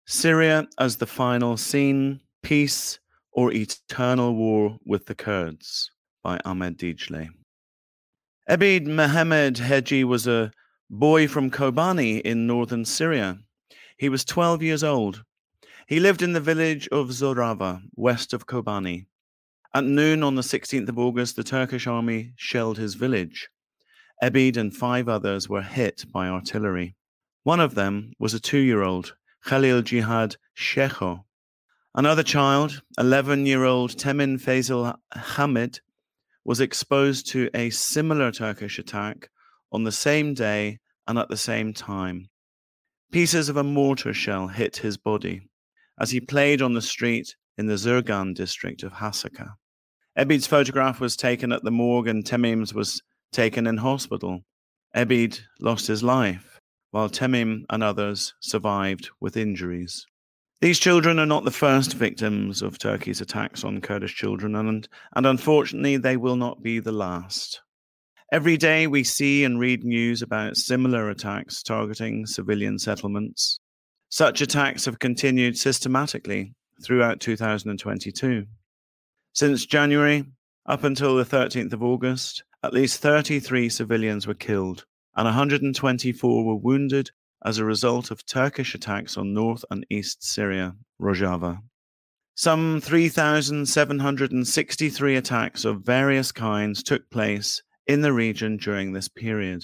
Syria as the Final Scene, Peace or Eternal War with the Kurds by Ahmed Dijle. Ebed Mohammed Heji was a boy from Kobani in northern Syria. He was 12 years old. He lived in the village of Zorava, west of Kobani. At noon on the 16th of August, the Turkish army shelled his village. Ebed and 5 others were hit by artillery. One of them was a 2-year-old, Khalil Jihad Shekho. Another child, 11-year-old Temin Faisal Hamid, was exposed to a similar Turkish attack on the same day and at the same time. Pieces of a mortar shell hit his body as he played on the street in the Zurgan district of Hasaka. Ebed's photograph was taken at the morgue and Temim's was taken in hospital. Ebed lost his life, while Temim and others survived with injuries. These children are not the first victims of Turkey's attacks on Kurdish children, and unfortunately they will not be the last. Every day we see and read news about similar attacks targeting civilian settlements. Such attacks have continued systematically throughout 2022. Since January, up until the 13th of August, at least 33 civilians were killed and 124 were wounded as a result of Turkish attacks on North and East Syria, Rojava. Some 3,763 attacks of various kinds took place in the region during this period.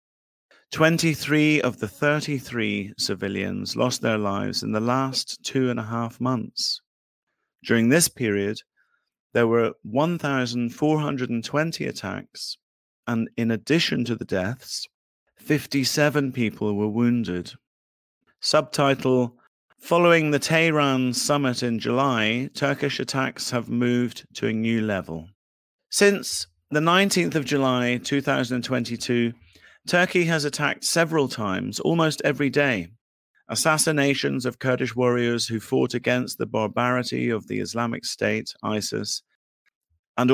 23 of the 33 civilians lost their lives in the last 2.5 months. During this period, there were 1,420 attacks, and in addition to the deaths, 57 people were wounded. Subtitle: Following the Tehran summit in July, Turkish attacks have moved to a new level. Since the 19th of July 2022, Turkey has attacked several times, almost every day. Assassinations of Kurdish warriors who fought against the barbarity of the Islamic State, ISIS, and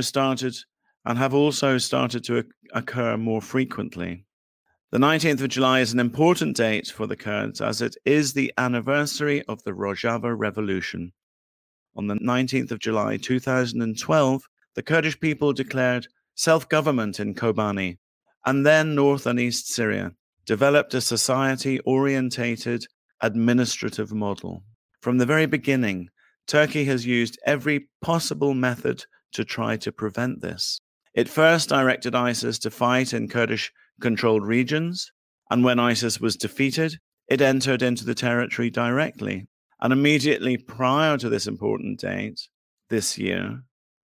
have also started to occur more frequently. The 19th of July is an important date for the Kurds as it is the anniversary of the Rojava Revolution. On the 19th of July 2012, the Kurdish people declared self-government in Kobani, and then North and East Syria, developed a society-orientated administrative model. From the very beginning, Turkey has used every possible method to try to prevent this. It first directed ISIS to fight in Kurdish-controlled regions, and when ISIS was defeated, it entered into the territory directly. And immediately prior to this important date, this year,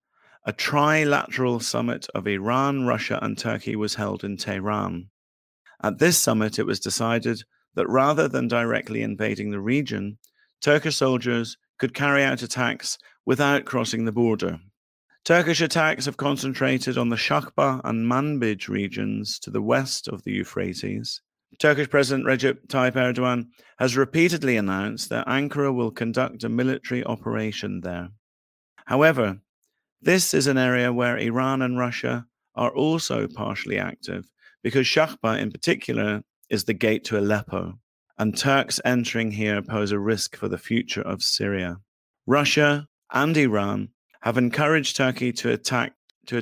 a trilateral summit of Iran, Russia, and Turkey was held in Tehran. At this summit, it was decided that rather than directly invading the region, Turkish soldiers could carry out attacks without crossing the border. Turkish attacks have concentrated on the Shakba and Manbij regions to the west of the Euphrates. Turkish President Recep Tayyip Erdogan has repeatedly announced that Ankara will conduct a military operation there. However, this is an area where Iran and Russia are also partially active, because Shakba in particular is the gate to Aleppo, and Turks entering here pose a risk for the future of Syria. Russia and Iran have encouraged Turkey to attack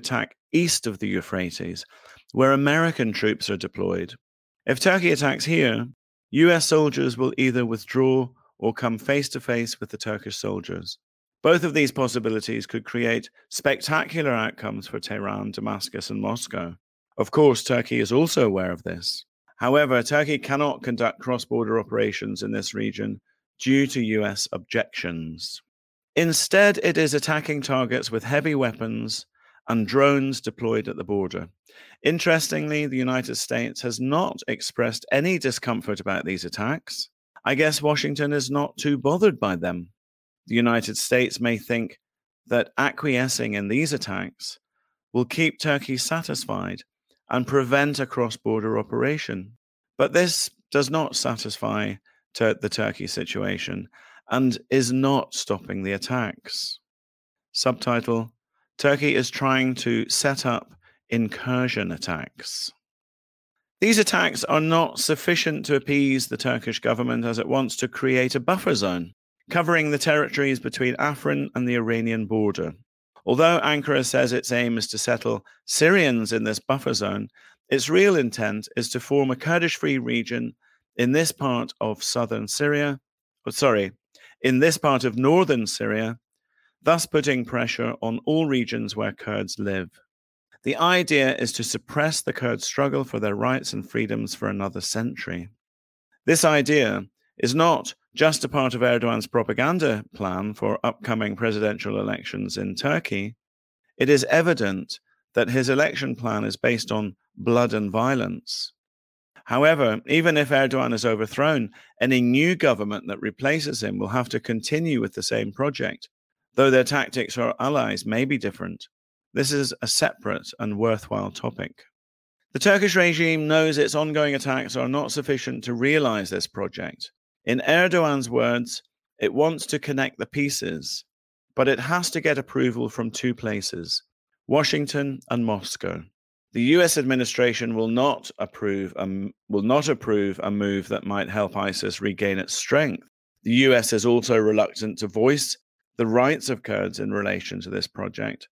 east of the Euphrates, where American troops are deployed. If Turkey attacks here, US soldiers will either withdraw or come face to face with the Turkish soldiers. Both of these possibilities could create spectacular outcomes for Tehran, Damascus, and Moscow. Of course, Turkey is also aware of this. However, Turkey cannot conduct cross-border operations in this region due to US objections. Instead, it is attacking targets with heavy weapons and drones deployed at the border. Interestingly, the United States has not expressed any discomfort about these attacks. I guess Washington is not too bothered by them. The United States may think that acquiescing in these attacks will keep Turkey satisfied and prevent a cross-border operation. But this does not satisfy the Turkey situation and is not stopping the attacks. Subtitle: Turkey is trying to set up incursion attacks. These attacks are not sufficient to appease the Turkish government as it wants to create a buffer zone, covering the territories between Afrin and the Iranian border. Although Ankara says its aim is to settle Syrians in this buffer zone, its real intent is to form a Kurdish-free region in this part of in this part of northern Syria, thus putting pressure on all regions where Kurds live. The idea is to suppress the Kurds' struggle for their rights and freedoms for another century. This idea is not just a part of Erdogan's propaganda plan for upcoming presidential elections in Turkey. It is evident that his election plan is based on blood and violence. However, even if Erdogan is overthrown, any new government that replaces him will have to continue with the same project, though their tactics or allies may be different. This is a separate and worthwhile topic. The Turkish regime knows its ongoing attacks are not sufficient to realize this project. In Erdogan's words, it wants to connect the pieces, but it has to get approval from two places, Washington and Moscow. The US administration will not approve a move that might help ISIS regain its strength. The US is also reluctant to voice the rights of Kurds in relation to this project.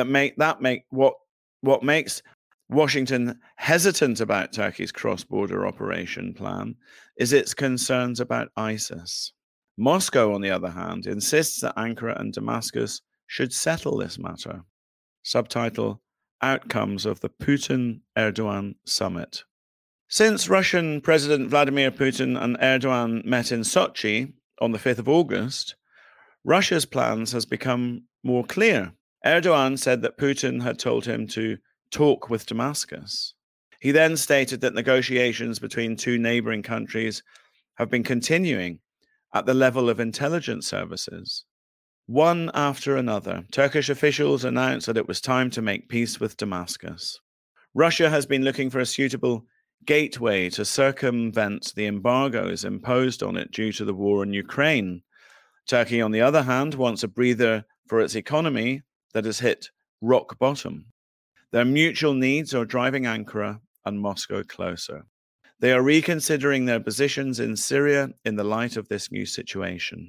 What makes Washington hesitant about Turkey's cross-border operation plan is its concerns about ISIS. Moscow, on the other hand, insists that Ankara and Damascus should settle this matter. Subtitle: Outcomes of the Putin-Erdogan Summit. Since Russian President Vladimir Putin and Erdogan met in Sochi on the 5th of August, Russia's plans has become more clear. Erdogan said that Putin had told him to talk with Damascus. He then stated that negotiations between two neighboring countries have been continuing at the level of intelligence services. One after another, Turkish officials announced that it was time to make peace with Damascus. Russia has been looking for a suitable gateway to circumvent the embargoes imposed on it due to the war in Ukraine. Turkey, on the other hand, wants a breather for its economy that has hit rock bottom. Their mutual needs are driving Ankara and Moscow closer. They are reconsidering their positions in Syria in the light of this new situation.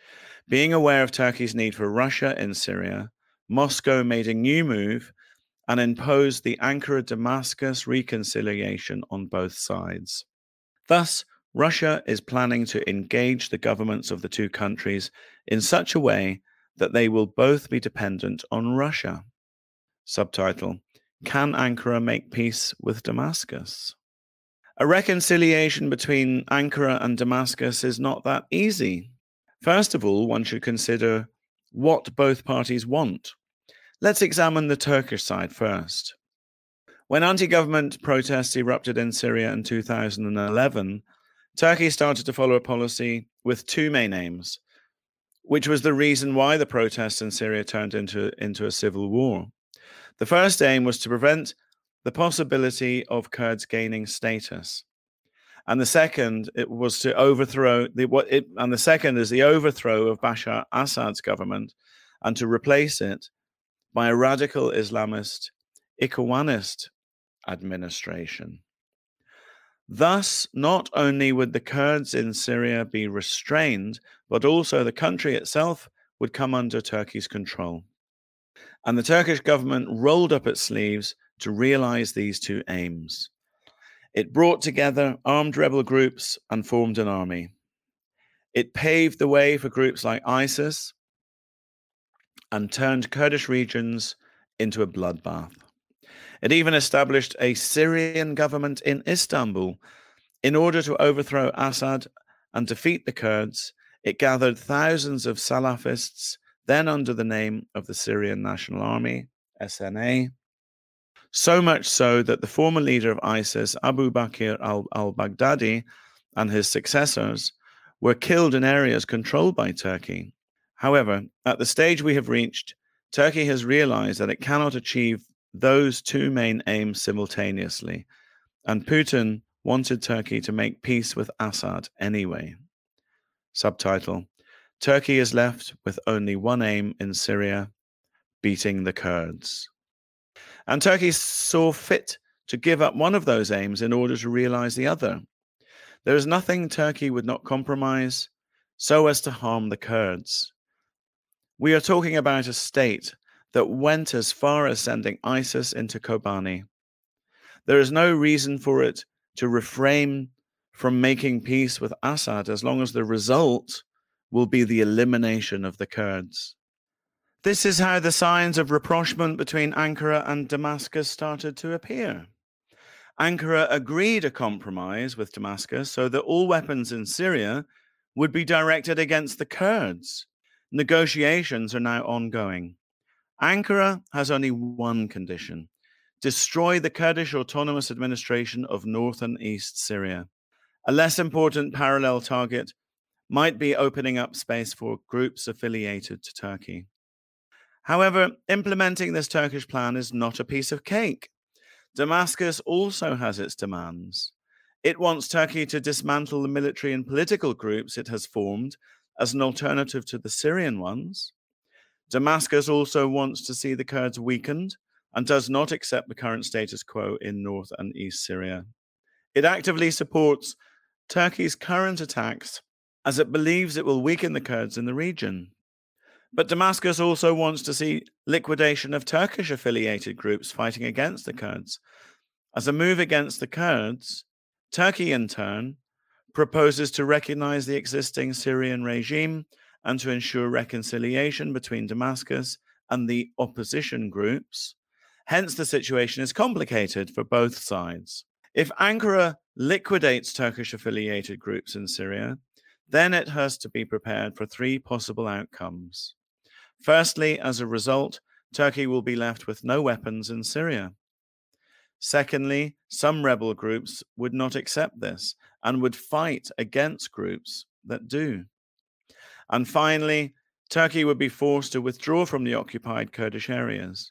Being aware of Turkey's need for Russia in Syria, Moscow made a new move and imposed the Ankara-Damascus reconciliation on both sides. Thus, Russia is planning to engage the governments of the two countries in such a way that they will both be dependent on Russia. Subtitle: Can Ankara make peace with Damascus? A reconciliation between Ankara and Damascus is not that easy. First of all, one should consider what both parties want. Let's examine the Turkish side first. When anti-government protests erupted in Syria in 2011, Turkey started to follow a policy with two main aims, which was the reason why the protests in Syria turned into a civil war. The first aim was to prevent the possibility of Kurds gaining status. And the second was to overthrow the overthrow of Bashar Assad's government and to replace it by a radical Islamist Ikhwanist administration. Thus, not only would the Kurds in Syria be restrained, but also the country itself would come under Turkey's control. And the Turkish government rolled up its sleeves to realize these two aims. It brought together armed rebel groups and formed an army. It paved the way for groups like ISIS and turned Kurdish regions into a bloodbath. It even established a Syrian government in Istanbul. In order to overthrow Assad and defeat the Kurds, it gathered thousands of Salafists, then under the name of the Syrian National Army, SNA, so much so that the former leader of ISIS, Abu Bakr al-Baghdadi, and his successors were killed in areas controlled by Turkey. However, at the stage we have reached, Turkey has realized that it cannot achieve those two main aims simultaneously, and Putin wanted Turkey to make peace with Assad anyway. Subtitle: Turkey is left with only one aim in Syria, beating the Kurds. And Turkey saw fit to give up one of those aims in order to realize the other. There is nothing Turkey would not compromise so as to harm the Kurds. We are talking about a state that went as far as sending ISIS into Kobani. There is no reason for it to refrain from making peace with Assad as long as the result will be the elimination of the Kurds. This is how the signs of rapprochement between Ankara and Damascus started to appear. Ankara agreed a compromise with Damascus so that all weapons in Syria would be directed against the Kurds. Negotiations are now ongoing. Ankara has only one condition: destroy the Kurdish Autonomous Administration of North and East Syria. A less important parallel target might be opening up space for groups affiliated to Turkey. However, implementing this Turkish plan is not a piece of cake. Damascus also has its demands. It wants Turkey to dismantle the military and political groups it has formed as an alternative to the Syrian ones. Damascus also wants to see the Kurds weakened and does not accept the current status quo in North and East Syria. It actively supports Turkey's current attacks as it believes it will weaken the Kurds in the region. But Damascus also wants to see liquidation of Turkish-affiliated groups fighting against the Kurds. As a move against the Kurds, Turkey, in turn, proposes to recognize the existing Syrian regime and to ensure reconciliation between Damascus and the opposition groups. Hence, the situation is complicated for both sides. If Ankara liquidates Turkish-affiliated groups in Syria, then it has to be prepared for three possible outcomes. Firstly, as a result, Turkey will be left with no weapons in Syria. Secondly, some rebel groups would not accept this and would fight against groups that do. And finally, Turkey would be forced to withdraw from the occupied Kurdish areas.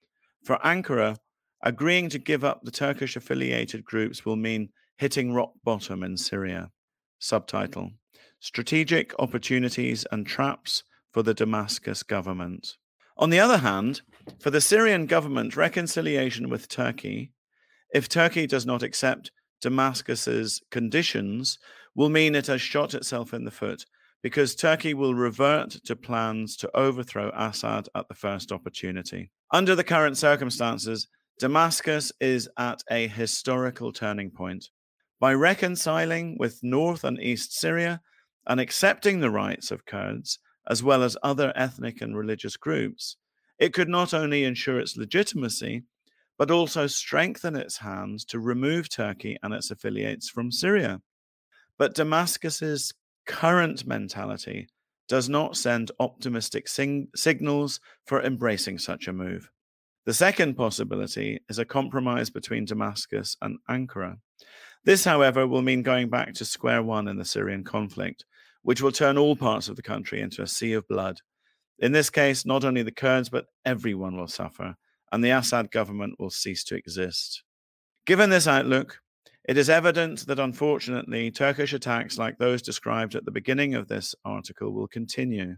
For Ankara, agreeing to give up the Turkish-affiliated groups will mean hitting rock bottom in Syria. Subtitle: Strategic Opportunities and Traps for the Damascus government. On the other hand, for the Syrian government, reconciliation with Turkey, if Turkey does not accept Damascus's conditions, will mean it has shot itself in the foot, because Turkey will revert to plans to overthrow Assad at the first opportunity. Under the current circumstances, Damascus is at a historical turning point. By reconciling with North and East Syria and accepting the rights of Kurds, as well as other ethnic and religious groups, it could not only ensure its legitimacy, but also strengthen its hands to remove Turkey and its affiliates from Syria. But Damascus's current mentality does not send optimistic signals for embracing such a move. The second possibility is a compromise between Damascus and Ankara. This, however, will mean going back to square one in the Syrian conflict, which will turn all parts of the country into a sea of blood. In this case, not only the Kurds, but everyone will suffer, and the Assad government will cease to exist. Given this outlook, it is evident that, unfortunately, Turkish attacks like those described at the beginning of this article will continue.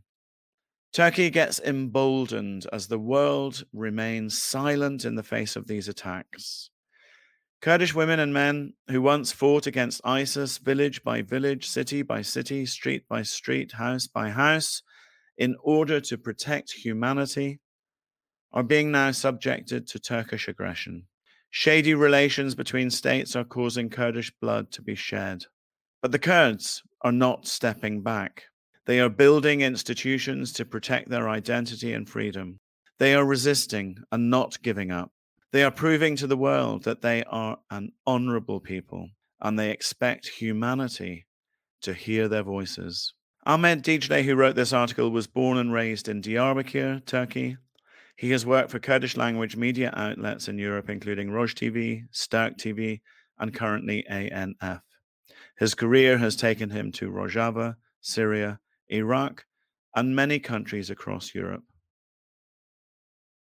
Turkey gets emboldened as the world remains silent in the face of these attacks. Kurdish women and men who once fought against ISIS village by village, city by city, street by street, house by house, in order to protect humanity, are being now subjected to Turkish aggression. Shady relations between states are causing Kurdish blood to be shed. But the Kurds are not stepping back. They are building institutions to protect their identity and freedom. They are resisting and not giving up. They are proving to the world that they are an honorable people, and they expect humanity to hear their voices. Ahmed Dicle, who wrote this article, was born and raised in Diyarbakir, Turkey. He has worked for Kurdish language media outlets in Europe, including Roj TV, Stark TV, and currently ANF. His career has taken him to Rojava, Syria, Iraq, and many countries across Europe.